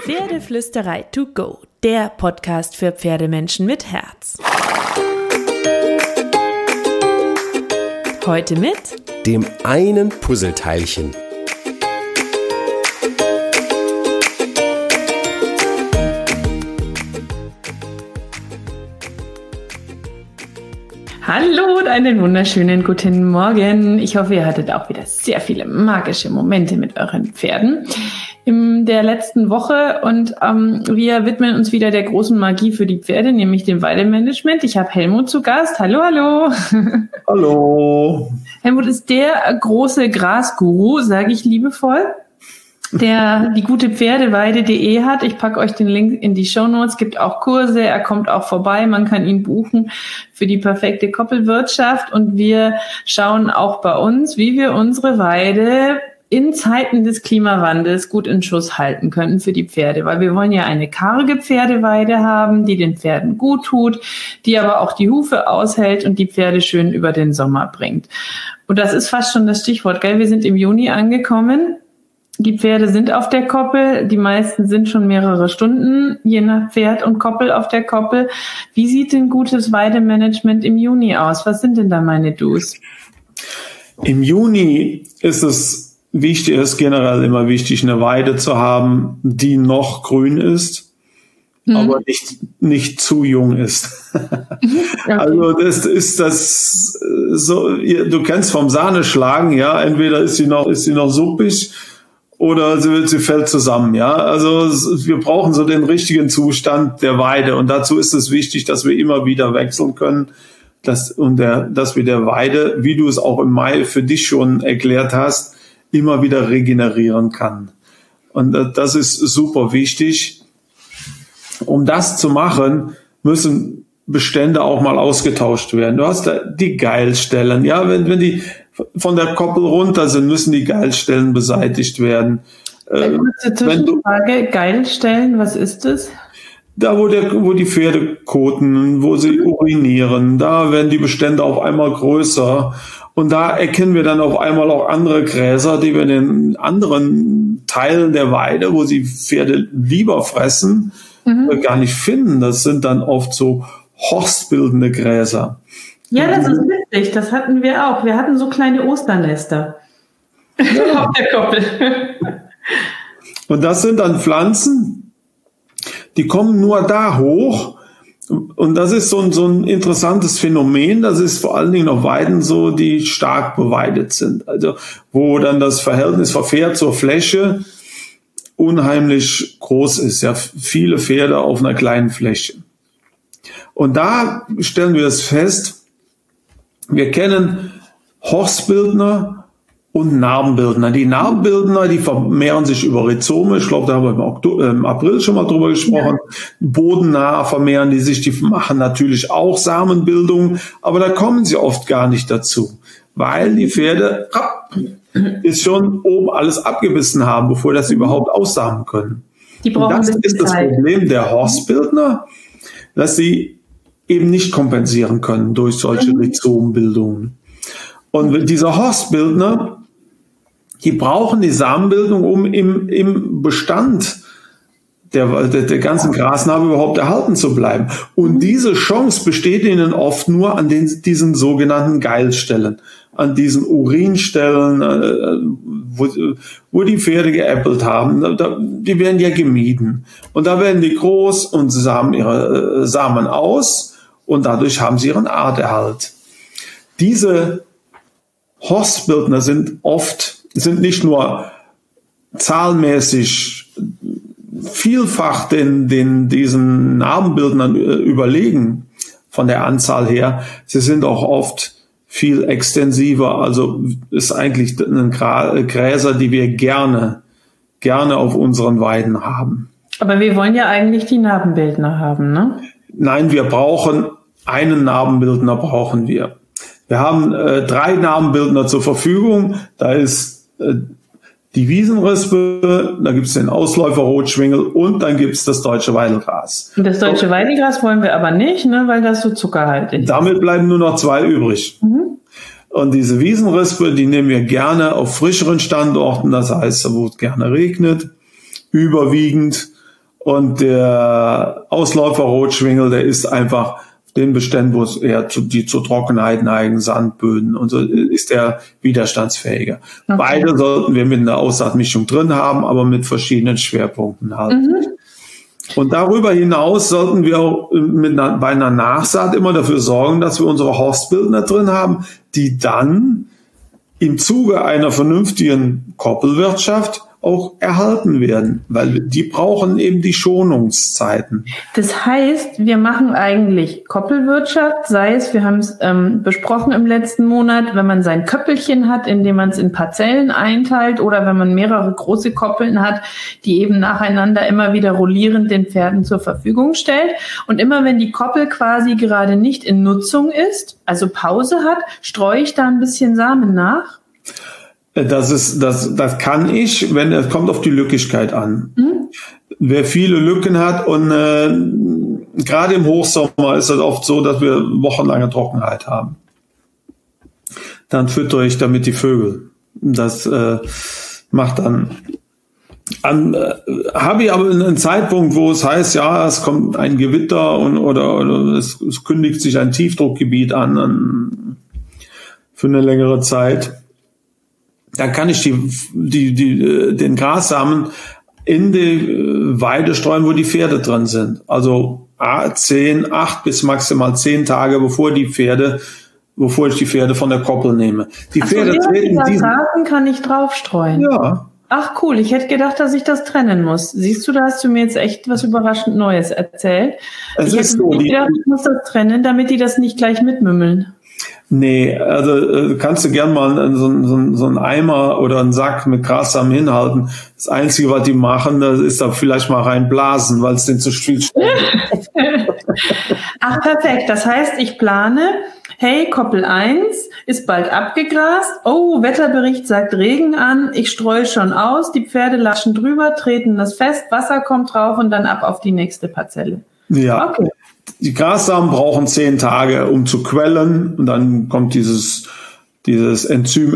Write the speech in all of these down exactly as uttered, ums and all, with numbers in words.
Pferdeflüsterei to go, der Podcast für Pferdemenschen mit Herz. Heute mit dem einen Puzzleteilchen. Hallo und einen wunderschönen guten Morgen. Ich hoffe, ihr hattet auch wieder sehr viele magische Momente mit euren Pferden in der letzten Woche und ähm, wir widmen uns wieder der großen Magie für die Pferde, nämlich dem Weidemanagement. Ich habe Helmut zu Gast. Hallo, hallo. Hallo. Helmut ist der große Grasguru, sage ich liebevoll, der die gute Pferdeweide punkt de hat. Ich packe euch den Link in die Shownotes, gibt auch Kurse, er kommt auch vorbei, man kann ihn buchen für die perfekte Koppelwirtschaft und wir schauen auch bei uns, wie wir unsere Weide in Zeiten des Klimawandels gut in Schuss halten können für die Pferde, weil wir wollen ja eine karge Pferdeweide haben, die den Pferden gut tut, die aber auch die Hufe aushält und die Pferde schön über den Sommer bringt. Und das ist fast schon das Stichwort, gell? Wir sind im Juni angekommen. Die Pferde sind auf der Koppel, die meisten sind schon mehrere Stunden, je nach Pferd und Koppel auf der Koppel. Wie sieht denn gutes Weidemanagement im Juni aus? Was sind denn da meine Do's? Im Juni ist es wichtig, ist generell immer wichtig, eine Weide zu haben, die noch grün ist, hm. aber nicht, nicht zu jung ist. Okay. Also das ist das so, du kennst vom Sahneschlagen, ja, entweder ist sie noch, ist sie noch suppig, oder sie, sie fällt zusammen, ja. Also wir brauchen so den richtigen Zustand der Weide und dazu ist es wichtig, dass wir immer wieder wechseln können, dass, und der, dass wir der Weide, wie du es auch im Mai für dich schon erklärt hast, immer wieder regenerieren kann. Und das ist super wichtig. Um das zu machen, müssen Bestände auch mal ausgetauscht werden. Du hast da die Geilstellen, ja, wenn, wenn die von der Koppel runter sind, müssen die Geilstellen beseitigt werden. Eine kurze Zwischenfrage, Geilstellen, was ist das? Da, wo, der, wo die Pferde koten, wo sie urinieren, da werden die Bestände auf einmal größer. Und da erkennen wir dann auf einmal auch andere Gräser, die wir in den anderen Teilen der Weide, wo sie Pferde lieber fressen, mhm. gar nicht finden. Das sind dann oft so horstbildende Gräser. Ja, das ist witzig. Das hatten wir auch. Wir hatten so kleine Osternester ja. auf der Koppel. Und das sind dann Pflanzen, die kommen nur da hoch. Und das ist so ein, so ein interessantes Phänomen. Das ist vor allen Dingen auf Weiden so, die stark beweidet sind. Also wo dann das Verhältnis von Pferd zur Fläche unheimlich groß ist. Ja, viele Pferde auf einer kleinen Fläche. Und da stellen wir es fest, wir kennen Horstbildner und Narbenbildner. Die Narbenbildner, die vermehren sich über Rhizome. Ich glaube, da haben wir im, Oktober, im April schon mal drüber gesprochen. Ja. Bodennah vermehren die sich. Die machen natürlich auch Samenbildung, aber da kommen sie oft gar nicht dazu, weil die Pferde ist schon oben alles abgebissen haben, bevor das sie überhaupt aussamen können. Die brauchen das ist das Zeit. Problem der Horstbildner, dass sie eben nicht kompensieren können durch solche mhm. Rhizombildungen. Und diese Horstbildner, die brauchen die Samenbildung, um im, im Bestand der, der, der ganzen Grasnarbe überhaupt erhalten zu bleiben. Und diese Chance besteht ihnen oft nur an den, diesen sogenannten Geilstellen, an diesen Urinstellen, wo, wo die Pferde geäppelt haben. Die werden ja gemieden. Und da werden die groß und samen ihre Samen aus und dadurch haben sie ihren Arterhalt. Diese Horstbildner sind oft, sind nicht nur zahlmäßig vielfach den, den, diesen Narbenbildnern überlegen von der Anzahl her. Sie sind auch oft viel extensiver. Also ist eigentlich ein Gräser, die wir gerne, gerne auf unseren Weiden haben. Aber wir wollen ja eigentlich die Narbenbildner haben, ne? Nein, wir brauchen einen Narbenbildner brauchen wir. Wir haben äh, drei Narbenbildner zur Verfügung. Da ist äh, die Wiesenrispe, da gibt es den Ausläufer-Rotschwingel und dann gibt es das deutsche Weidelgras. Und das deutsche Weidelgras wollen wir aber nicht, ne, weil das so zuckerhaltig ist. Damit bleiben nur noch zwei übrig. Mhm. Und diese Wiesenrispe, die nehmen wir gerne auf frischeren Standorten, das heißt, wo es gerne regnet, überwiegend. Und der Ausläufer-Rotschwingel, der ist einfach den Beständen, wo es eher zu, die zur Trockenheit neigen, Sandböden und so, ist der widerstandsfähiger. Okay. Beide sollten wir mit einer Aussaatmischung drin haben, aber mit verschiedenen Schwerpunkten halt. Mhm. Und darüber hinaus sollten wir auch mit einer, bei einer Nachsaat immer dafür sorgen, dass wir unsere Horstbildner drin haben, die dann im Zuge einer vernünftigen Koppelwirtschaft auch erhalten werden, weil die brauchen eben die Schonungszeiten. Das heißt, wir machen eigentlich Koppelwirtschaft, sei es, wir haben es ähm, besprochen im letzten Monat, wenn man sein Köppelchen hat, in dem man es in Parzellen einteilt, oder wenn man mehrere große Koppeln hat, die eben nacheinander immer wieder rollierend den Pferden zur Verfügung stellt. Und immer wenn die Koppel quasi gerade nicht in Nutzung ist, also Pause hat, streue ich da ein bisschen Samen nach. Das ist, das, das kann ich, wenn es kommt auf die Lückigkeit an. Mhm. Wer viele Lücken hat und äh, gerade im Hochsommer ist es oft so, dass wir wochenlange Trockenheit haben. Dann füttere ich damit die Vögel. Das äh, macht dann. An, äh, habe ich aber einen Zeitpunkt, wo es heißt, ja, es kommt ein Gewitter und oder, oder es, es kündigt sich ein Tiefdruckgebiet an, an für eine längere Zeit. Dann kann ich die, die, die, den Grassamen in die Weide streuen, wo die Pferde drin sind. Also zehn, acht bis maximal zehn Tage, bevor die Pferde, bevor ich die Pferde von der Koppel nehme. Die Ach Pferde so, treten diesen. Rasen kann ich draufstreuen. Ja. Ach cool, ich hätte gedacht, dass ich das trennen muss. Siehst du, da hast du mir jetzt echt was überraschend Neues erzählt. Es ich ist hätte so, nicht gedacht, ich muss das trennen, damit die das nicht gleich mitmümmeln. Nee, also äh, kannst du gern mal so, so, so einen Eimer oder einen Sack mit Grassamen hinhalten. Das Einzige, was die machen, das ist da vielleicht mal reinblasen, weil es den zu viel steht. Ach, perfekt. Das heißt, ich plane, hey, Koppel eins ist bald abgegrast. Oh, Wetterbericht sagt Regen an. Ich streue schon aus. Die Pferde latschen drüber, treten das fest, Wasser kommt drauf und dann ab auf die nächste Parzelle. Ja. Okay. Die Grassamen brauchen zehn Tage, um zu quellen, und dann kommt dieses dieses Enzym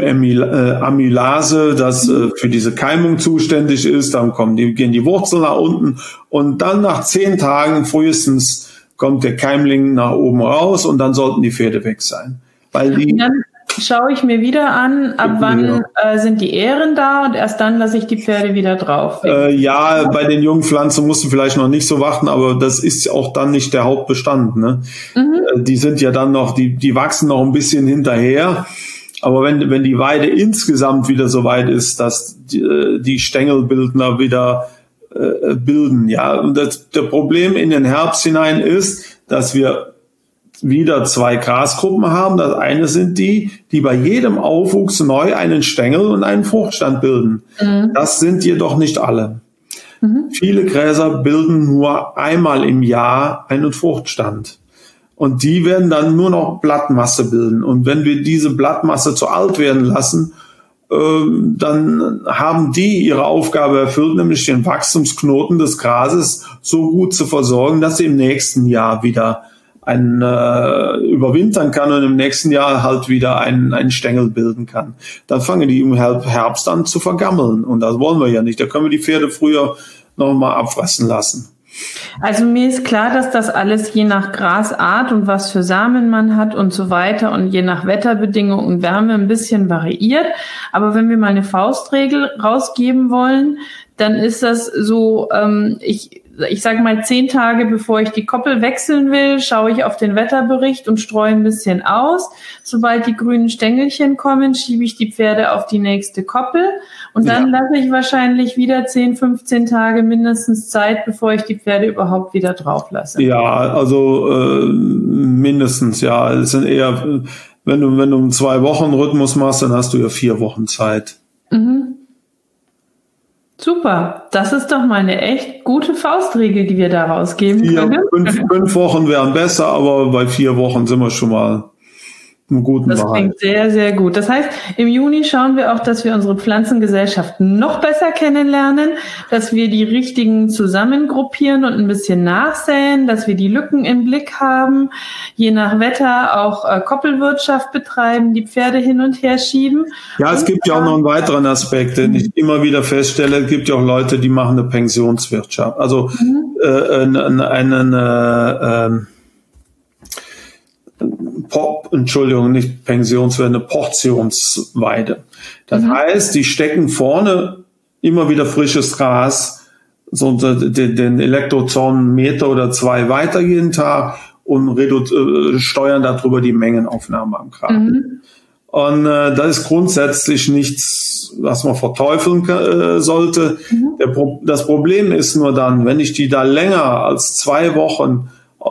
Amylase, das äh, für diese Keimung zuständig ist. Dann kommen die, gehen die Wurzeln nach unten, und dann nach zehn Tagen frühestens kommt der Keimling nach oben raus, und dann sollten die Pferde weg sein. Weil die dann schaue ich mir wieder an, ab wann äh, sind die Ähren da, und erst dann lasse ich die Pferde wieder drauf. Äh, ja, bei den jungen Pflanzen musst du vielleicht noch nicht so warten, aber das ist auch dann nicht der Hauptbestand. Ne? Mhm. Die sind ja dann noch, die, die wachsen noch ein bisschen hinterher. Aber wenn, wenn die Weide insgesamt wieder so weit ist, dass die, die Stängelbildner wieder äh, bilden, ja. Und das, das Problem in den Herbst hinein ist, dass wir wieder zwei Grasgruppen haben. Das eine sind die, die bei jedem Aufwuchs neu einen Stängel und einen Fruchtstand bilden. Mhm. Das sind jedoch nicht alle. Mhm. Viele Gräser bilden nur einmal im Jahr einen Fruchtstand. Und die werden dann nur noch Blattmasse bilden. Und wenn wir diese Blattmasse zu alt werden lassen, äh, dann haben die ihre Aufgabe erfüllt, nämlich den Wachstumsknoten des Grases so gut zu versorgen, dass sie im nächsten Jahr wieder ein, äh, überwintern kann und im nächsten Jahr halt wieder einen, einen Stängel bilden kann. Dann fangen die im Herbst an zu vergammeln. Und das wollen wir ja nicht. Da können wir die Pferde früher noch mal abfressen lassen. Also mir ist klar, dass das alles je nach Grasart und was für Samen man hat und so weiter und je nach Wetterbedingungen und Wärme ein bisschen variiert. Aber wenn wir mal eine Faustregel rausgeben wollen, dann ist das so, ähm, ich ich sage mal, zehn Tage bevor ich die Koppel wechseln will, schaue ich auf den Wetterbericht und streue ein bisschen aus. Sobald die grünen Stängelchen kommen, schiebe ich die Pferde auf die nächste Koppel. Und dann ja. lasse ich wahrscheinlich wieder zehn, fünfzehn Tage mindestens Zeit, bevor ich die Pferde überhaupt wieder drauf lasse. Ja, also äh, mindestens, ja. Es sind eher, wenn du, wenn du einen Zwei-Wochen-Rhythmus machst, dann hast du ja vier Wochen Zeit. Mhm. Super, das ist doch mal eine echt gute Faustregel, die wir da rausgeben vier, können. Fünf, fünf Wochen wären besser, aber bei vier Wochen sind wir schon mal im guten Das Bereich. klingt sehr, sehr gut. Das heißt, im Juni schauen wir auch, dass wir unsere Pflanzengesellschaft noch besser kennenlernen, dass wir die richtigen zusammengruppieren und ein bisschen nachsäen, dass wir die Lücken im Blick haben, je nach Wetter auch äh, Koppelwirtschaft betreiben, die Pferde hin und her schieben. Ja, es und, gibt ja auch noch einen weiteren Aspekt, den ich immer wieder feststelle. Es gibt ja auch Leute, die machen eine Pensionswirtschaft. Also mhm. äh, einen, einen äh, äh, Pop, Entschuldigung, nicht Pensionsweide, eine Portionsweide. Das mhm. heißt, die stecken vorne immer wieder frisches Gras, so den, den Elektrozaun einen Meter oder zwei weiter jeden Tag und redu- äh, steuern darüber die Mengenaufnahme am Gras. Mhm. Und äh, das ist grundsätzlich nichts, was man verteufeln äh, sollte. Mhm. Der Pro- das Problem ist nur dann, wenn ich die da länger als zwei Wochen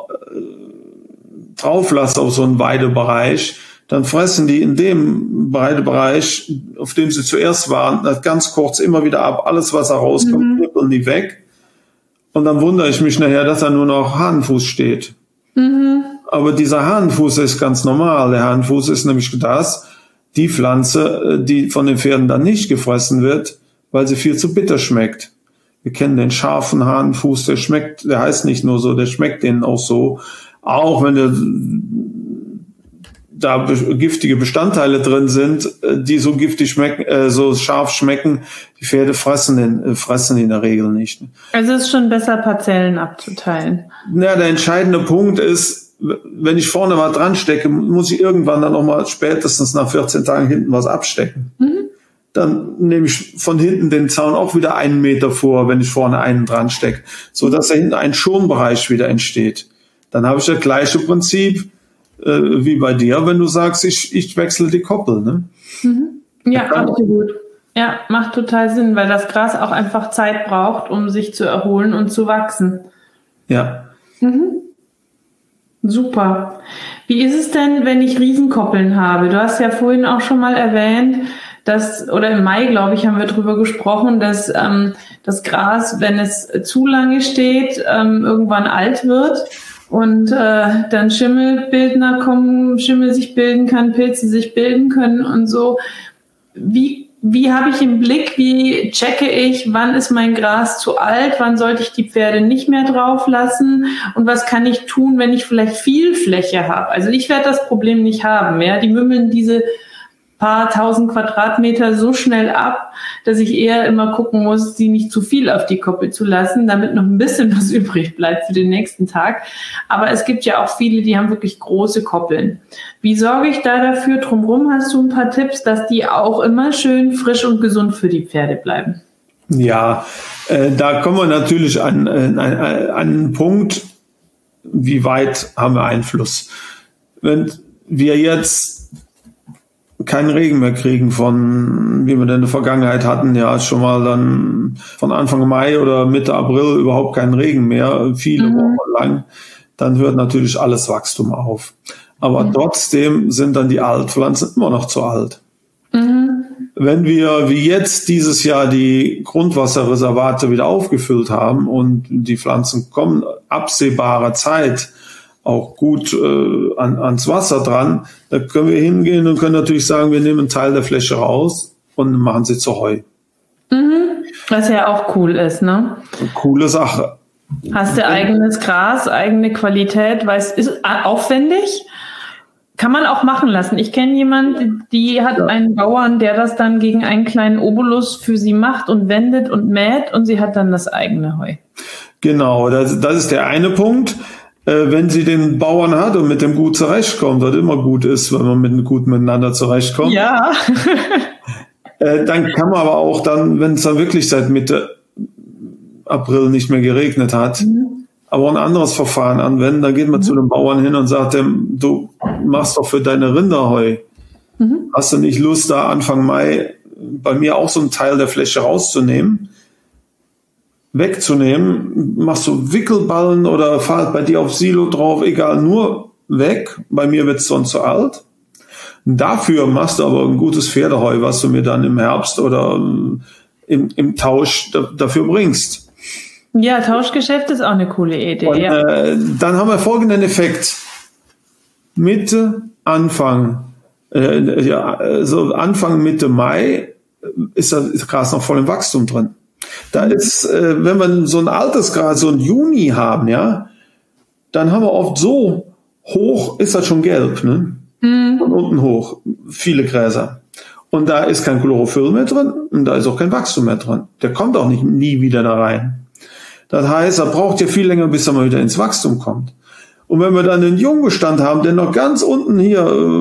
drauf lasse auf so einen Weidebereich, dann fressen die in dem Weidebereich, auf dem sie zuerst waren, ganz kurz immer wieder ab. Alles, was da rauskommt, nippeln die weg. Und dann wundere ich mich nachher, dass da nur noch Hahnenfuß steht. Mhm. Aber dieser Hahnenfuß ist ganz normal. Der Hahnenfuß ist nämlich das, die Pflanze, die von den Pferden dann nicht gefressen wird, weil sie viel zu bitter schmeckt. Wir kennen den scharfen Hahnenfuß, der schmeckt, der heißt nicht nur so, der schmeckt denen auch so. Auch wenn der, da be- giftige Bestandteile drin sind, die so giftig schmecken, äh, so scharf schmecken, die Pferde fressen den, äh, fressen in der Regel nicht. Also es ist schon besser, Parzellen abzuteilen. Ja, der entscheidende Punkt ist, wenn ich vorne was dran stecke, muss ich irgendwann dann nochmal spätestens nach vierzehn Tagen hinten was abstecken. Mhm. Dann nehme ich von hinten den Zaun auch wieder einen Meter vor, wenn ich vorne einen dran stecke, so dass da hinten ein Schonbereich wieder entsteht. Dann habe ich das gleiche Prinzip äh, wie bei dir, wenn du sagst, ich, ich wechsle die Koppel. Ne? Mhm. Ja, absolut. Ja, macht total Sinn, weil das Gras auch einfach Zeit braucht, um sich zu erholen und zu wachsen. Ja. Mhm. Super. Wie ist es denn, wenn ich Riesenkoppeln habe? Du hast ja vorhin auch schon mal erwähnt, dass, oder im Mai, glaube ich, haben wir drüber gesprochen, dass ähm, das Gras, wenn es zu lange steht, ähm, irgendwann alt wird. Und äh, dann Schimmelbildner kommen, Schimmel sich bilden kann, Pilze sich bilden können und so. Wie, wie habe ich im Blick, wie checke ich, wann ist mein Gras zu alt, wann sollte ich die Pferde nicht mehr drauf lassen und was kann ich tun, wenn ich vielleicht viel Fläche habe? Also ich werde das Problem nicht haben. Ja? Die mümmeln diese paar tausend Quadratmeter so schnell ab, dass ich eher immer gucken muss, sie nicht zu viel auf die Koppel zu lassen, damit noch ein bisschen was übrig bleibt für den nächsten Tag. Aber es gibt ja auch viele, die haben wirklich große Koppeln. Wie sorge ich da dafür? Drumherum hast du ein paar Tipps, dass die auch immer schön frisch und gesund für die Pferde bleiben? Ja, äh, da kommen wir natürlich an, an, an einen Punkt, wie weit haben wir Einfluss? Wenn wir jetzt keinen Regen mehr kriegen von, wie wir denn in der Vergangenheit hatten, ja schon mal dann von Anfang Mai oder Mitte April überhaupt keinen Regen mehr, viele mhm. Wochen lang, dann hört natürlich alles Wachstum auf. Aber mhm. trotzdem sind dann die Altpflanzen immer noch zu alt. Mhm. Wenn wir wie jetzt dieses Jahr die Grundwasserreservate wieder aufgefüllt haben und die Pflanzen kommen absehbarer Zeit auch gut äh, an, ans Wasser dran, da können wir hingehen und können natürlich sagen, wir nehmen einen Teil der Fläche raus und machen sie zu Heu. Mhm. Was ja auch cool ist, ne? Eine coole Sache. Hast du eigenes Gras, eigene Qualität, weißt, ist aufwendig? Kann man auch machen lassen. Ich kenne jemanden, die hat ja. einen Bauern, der das dann gegen einen kleinen Obolus für sie macht und wendet und mäht und sie hat dann das eigene Heu. Genau, das, das ist der eine Punkt. Wenn sie den Bauern hat und mit dem gut zurechtkommt, was immer gut ist, wenn man mit gut miteinander zurechtkommt. Ja. Dann kann man aber auch dann, wenn es dann wirklich seit Mitte April nicht mehr geregnet hat, mhm. aber ein anderes Verfahren anwenden, dann geht man mhm. zu dem Bauern hin und sagt dem, du machst doch für deine Rinder Heu. Mhm. Hast du nicht Lust, da Anfang Mai bei mir auch so einen Teil der Fläche rauszunehmen? Wegzunehmen, machst du Wickelballen oder fahrt bei dir auf Silo drauf, egal, nur weg. Bei mir wird es sonst zu alt. Dafür machst du aber ein gutes Pferdeheu, was du mir dann im Herbst oder im, im Tausch da, dafür bringst. Ja, Tauschgeschäft ist auch eine coole Idee. Und, ja. äh, dann haben wir folgenden Effekt. Mitte Anfang, äh, ja, so Anfang Mitte Mai ist das Gras noch voll im Wachstum drin. Da ist, äh, wenn wir so ein altes Gras, so ein Juni haben, ja, dann haben wir oft so hoch, ist das schon gelb, ne? Mhm. Von unten hoch, viele Gräser. Und da ist kein Chlorophyll mehr drin und da ist auch kein Wachstum mehr drin. Der kommt auch nicht nie wieder da rein. Das heißt, er braucht ja viel länger, bis er mal wieder ins Wachstum kommt. Und wenn wir dann einen Jungbestand haben, der noch ganz unten hier,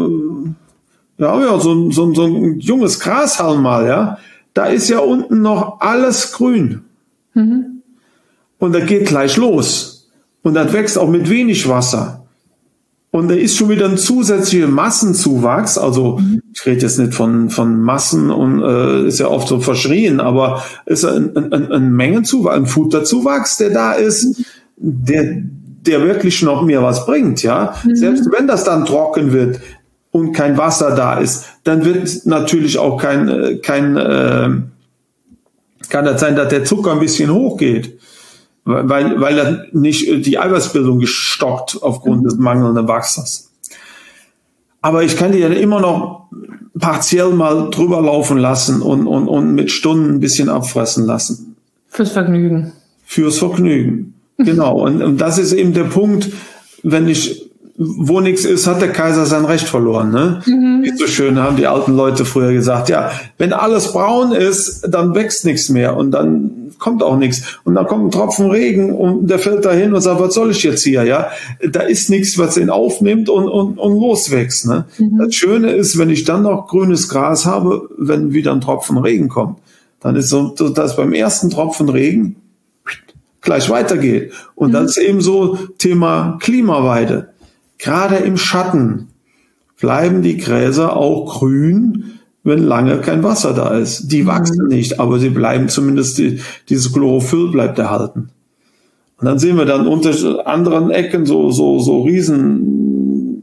äh, ja, ja, so, so, so ein junges Grashalm mal, ja, da ist ja unten noch alles grün. Mhm. Und da geht gleich los. Und das wächst auch mit wenig Wasser. Und da ist schon wieder ein zusätzlicher Massenzuwachs. Also ich rede jetzt nicht von, von Massen und äh, ist ja oft so verschrien, aber ist ein, ein, ein Mengenzuwachs, ein Futterzuwachs, der da ist, der, der wirklich noch mehr was bringt. Ja, mhm. Selbst wenn das dann trocken wird und kein Wasser da ist, dann wird natürlich auch kein, kein äh, kann das sein, dass der Zucker ein bisschen hochgeht. Weil, weil dann nicht die Eiweißbildung gestockt aufgrund mhm. des mangelnden Wachsters. Aber ich kann die ja immer noch partiell mal drüber laufen lassen und, und, und mit Stunden ein bisschen abfressen lassen. Fürs Vergnügen. Fürs Vergnügen. Genau. Und, und das ist eben der Punkt, wenn ich, wo nichts ist, hat der Kaiser sein Recht verloren, ne? Mhm. Wie so schön haben die alten Leute früher gesagt, ja, wenn alles braun ist, dann wächst nichts mehr und dann kommt auch nichts. Und dann kommt ein Tropfen Regen und der fällt dahin und sagt, was soll ich jetzt hier, ja? Da ist nichts, was ihn aufnimmt und, und, und loswächst, ne? Mhm. Das Schöne ist, wenn ich dann noch grünes Gras habe, wenn wieder ein Tropfen Regen kommt, dann ist so, dass beim ersten Tropfen Regen gleich weitergeht. Und mhm. das ist eben so Thema Klimaweide. Gerade im Schatten bleiben die Gräser auch grün, wenn lange kein Wasser da ist. Die wachsen nicht, aber sie bleiben zumindest, die, dieses Chlorophyll bleibt erhalten. Und dann sehen wir dann unter anderen Ecken so, so, so riesen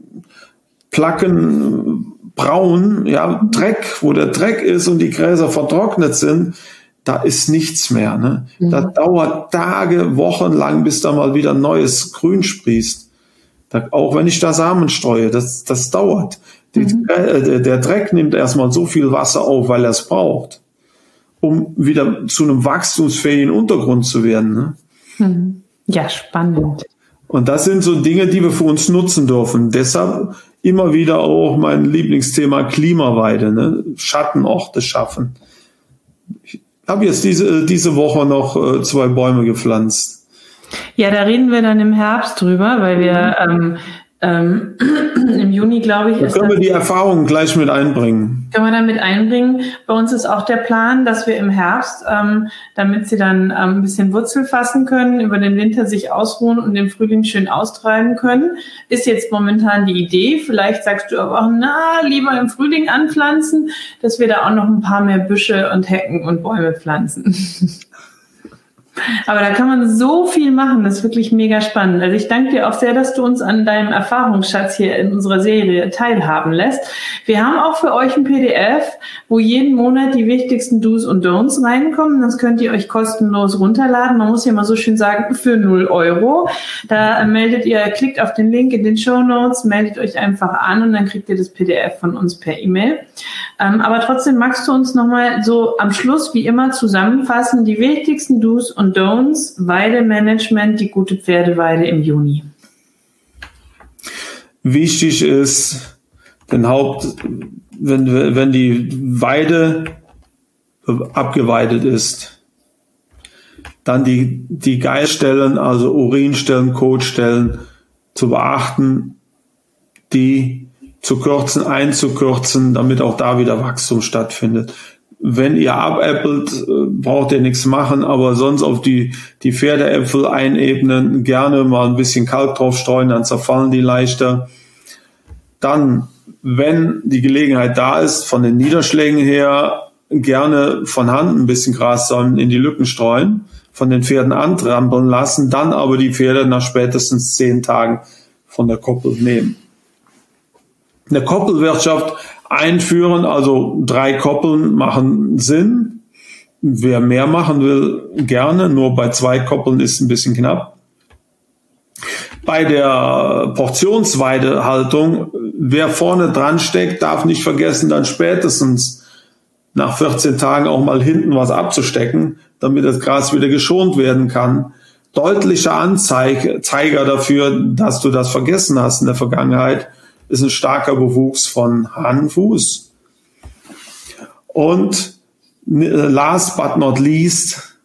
Placken, braun, ja, Dreck, wo der Dreck ist und die Gräser vertrocknet sind, da ist nichts mehr, ne? Mhm. Das dauert Tage, Wochen lang, bis da mal wieder neues Grün sprießt. Da, auch wenn ich da Samen streue, das, das dauert. Die, mhm. äh, der Dreck nimmt erstmal so viel Wasser auf, weil er es braucht, um wieder zu einem wachstumsfähigen Untergrund zu werden. Ne? Mhm. Ja, spannend. Und das sind so Dinge, die wir für uns nutzen dürfen. Deshalb immer wieder auch mein Lieblingsthema Klimaweide, ne? Schattenorte schaffen. Ich habe jetzt diese, diese Woche noch äh, zwei Bäume gepflanzt. Ja, da reden wir dann im Herbst drüber, weil wir ähm, ähm, im Juni, glaube ich, da ist können das, wir die Erfahrungen gleich mit einbringen. Können wir dann mit einbringen. Bei uns ist auch der Plan, dass wir im Herbst, ähm, damit sie dann ähm, ein bisschen Wurzel fassen können, über den Winter sich ausruhen und im Frühling schön austreiben können, ist jetzt momentan die Idee. Vielleicht sagst du aber auch, na, lieber im Frühling anpflanzen, dass wir da auch noch ein paar mehr Büsche und Hecken und Bäume pflanzen. Aber da kann man so viel machen, das ist wirklich mega spannend. Also ich danke dir auch sehr, dass du uns an deinem Erfahrungsschatz hier in unserer Serie teilhaben lässt. Wir haben auch für euch ein P D F, wo jeden Monat die wichtigsten Do's und Don'ts reinkommen. Das könnt ihr euch kostenlos runterladen. Man muss ja mal so schön sagen, für null Euro. Da meldet ihr, klickt auf den Link in den Shownotes, meldet euch einfach an und dann kriegt ihr das P D F von uns per E-Mail. Ähm, aber trotzdem magst du uns nochmal so am Schluss wie immer zusammenfassen, die wichtigsten Do's und und Don'ts, Weidemanagement, die gute Pferdeweide im Juni. Wichtig ist, den Haupt, wenn, wenn die Weide abgeweidet ist, dann die, die Geiststellen, also Urinstellen, Kotstellen zu beachten, die zu kürzen, einzukürzen, damit auch da wieder Wachstum stattfindet. Wenn ihr abäppelt, braucht ihr nichts machen, aber sonst auf die, die Pferdeäpfel einebnen, gerne mal ein bisschen Kalk drauf streuen, dann zerfallen die leichter. Dann, wenn die Gelegenheit da ist, von den Niederschlägen her, gerne von Hand ein bisschen Grassamen in die Lücken streuen, von den Pferden antrampeln lassen, dann aber die Pferde nach spätestens zehn Tagen von der Koppel nehmen. Eine Koppelwirtschaft einführen, also drei Koppeln machen Sinn. Wer mehr machen will, gerne. Nur bei zwei Koppeln ist ein bisschen knapp. Bei der Portionsweidehaltung wer vorne dran steckt, darf nicht vergessen, dann spätestens nach vierzehn Tagen auch mal hinten was abzustecken, damit das Gras wieder geschont werden kann. Deutlicher Anzeiger dafür, dass du das vergessen hast in der Vergangenheit, ist ein starker Bewuchs von Hahnenfuß. Und last but not least,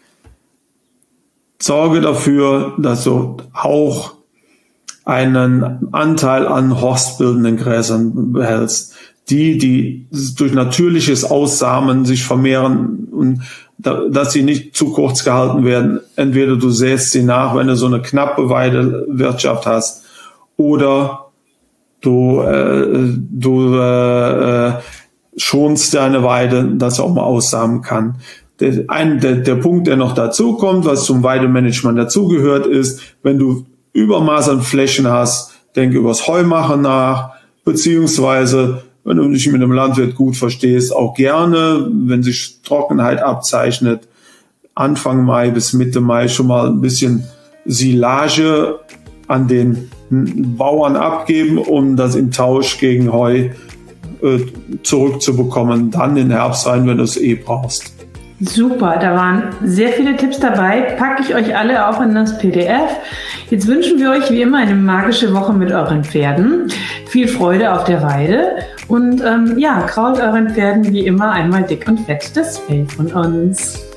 sorge dafür, dass du auch einen Anteil an horstbildenden Gräsern behältst. Die, die durch natürliches Aussamen sich vermehren und da, dass sie nicht zu kurz gehalten werden. Entweder du säst sie nach, wenn du so eine knappe Weidewirtschaft hast, oder du, äh, du äh, schonst deine Weide, dass sie auch mal aussamen kann. Der, ein, der, der Punkt, der noch dazu kommt, was zum Weidemanagement dazugehört, ist, wenn du Übermaß an Flächen hast, denk übers Heumachen nach, beziehungsweise wenn du dich mit einem Landwirt gut verstehst, auch gerne, wenn sich Trockenheit abzeichnet, Anfang Mai bis Mitte Mai schon mal ein bisschen Silage an den Bauern abgeben, um das im Tausch gegen Heu äh, zurückzubekommen. Dann in den Herbst rein, wenn du es eh brauchst. Super, da waren sehr viele Tipps dabei. Packe ich euch alle auch in das P D F. Jetzt wünschen wir euch wie immer eine magische Woche mit euren Pferden. Viel Freude auf der Weide und ähm, ja, krault euren Pferden wie immer einmal dick und fett das Fell von uns.